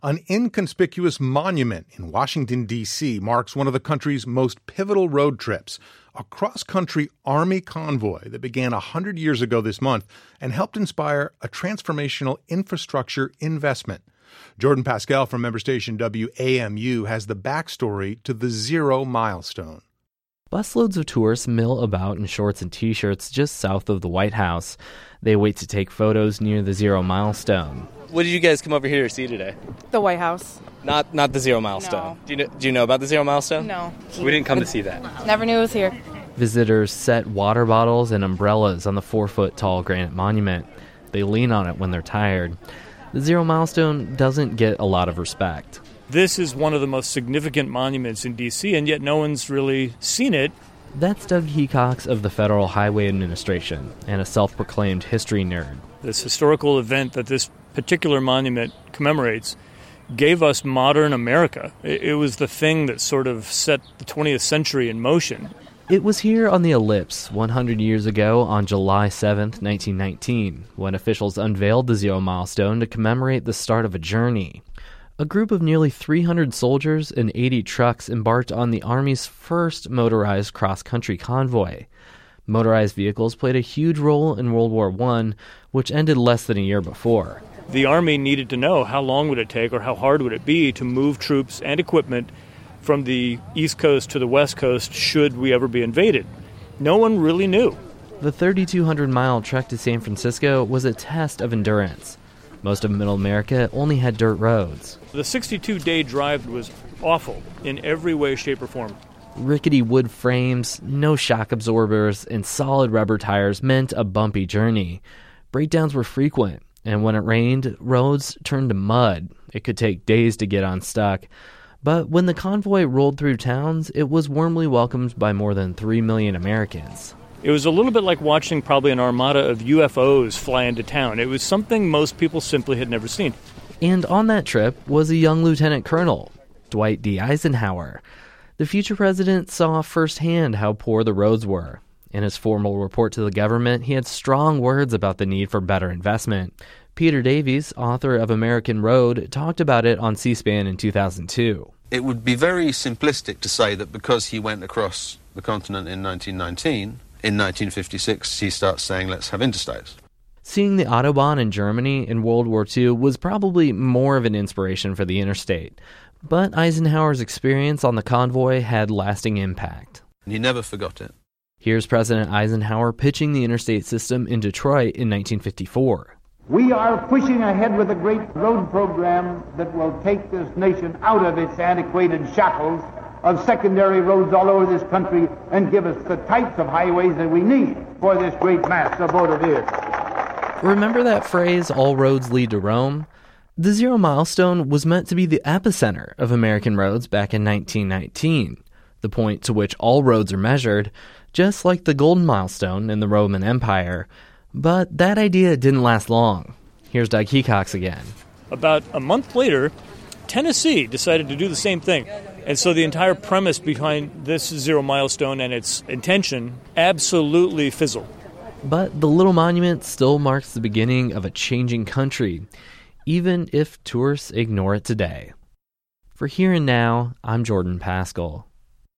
An inconspicuous monument in Washington, D.C. marks one of the country's most pivotal road trips, a cross-country Army convoy that began 100 years ago this month and helped inspire a transformational infrastructure investment. Jordan Pascal from member station WAMU has the backstory to the Zero Milestone. Busloads of tourists mill about in shorts and T-shirts just south of the White House. They wait to take photos near the Zero Milestone. What did you guys come over here to see today? The White House. Not the Zero Milestone. No. Do you know about the Zero Milestone? No. We didn't come to see that. Never knew it was here. Visitors set water bottles and umbrellas on the 4-foot-tall granite monument. They lean on it when they're tired. The Zero Milestone doesn't get a lot of respect. This is one of the most significant monuments in D.C., and yet no one's really seen it. That's Doug Hecox of the Federal Highway Administration and a self-proclaimed history nerd. This historical event that this particular monument commemorates gave us modern America. It was the thing that sort of set the 20th century in motion. It was here on the Ellipse 100 years ago on July 7th, 1919, when officials unveiled the Zero Milestone to commemorate the start of a journey. A group of nearly 300 soldiers and 80 trucks embarked on the Army's first motorized cross-country convoy. Motorized vehicles played a huge role in World War I, which ended less than a year before. The Army needed to know how long would it take or how hard would it be to move troops and equipment from the East Coast to the West Coast should we ever be invaded. No one really knew. The 3,200-mile trek to San Francisco was a test of endurance. Most of Middle America only had dirt roads. The 62-day drive was awful in every way, shape, or form. Rickety wood frames, no shock absorbers, and solid rubber tires meant a bumpy journey. Breakdowns were frequent, and when it rained, roads turned to mud. It could take days to get unstuck. But when the convoy rolled through towns, it was warmly welcomed by more than 3 million Americans. It was a little bit like watching probably an armada of UFOs fly into town. It was something most people simply had never seen. And on that trip was a young lieutenant colonel, Dwight D. Eisenhower. The future president saw firsthand how poor the roads were. In his formal report to the government, he had strong words about the need for better investment. Peter Davies, author of American Road, talked about it on C-SPAN in 2002. It would be very simplistic to say that because he went across the continent in 1919, in 1956 he starts saying, let's have interstates. Seeing the Autobahn in Germany in World War II was probably more of an inspiration for the interstate. But Eisenhower's experience on the convoy had lasting impact. He never forgot it. Here's President Eisenhower pitching the interstate system in Detroit in 1954. We are pushing ahead with a great road program that will take this nation out of its antiquated shackles of secondary roads all over this country and give us the types of highways that we need for this great mass of motor vehicles. Remember that phrase, all roads lead to Rome? The Zero Milestone was meant to be the epicenter of American roads back in 1919, the point to which all roads are measured, just like the Golden Milestone in the Roman Empire. But that idea didn't last long. Here's Doug Hecox again. About a month later, Tennessee decided to do the same thing. And so the entire premise behind this Zero Milestone and its intention absolutely fizzled. But the little monument still marks the beginning of a changing country, even if tourists ignore it today. For Here and Now, I'm Jordan Pascal.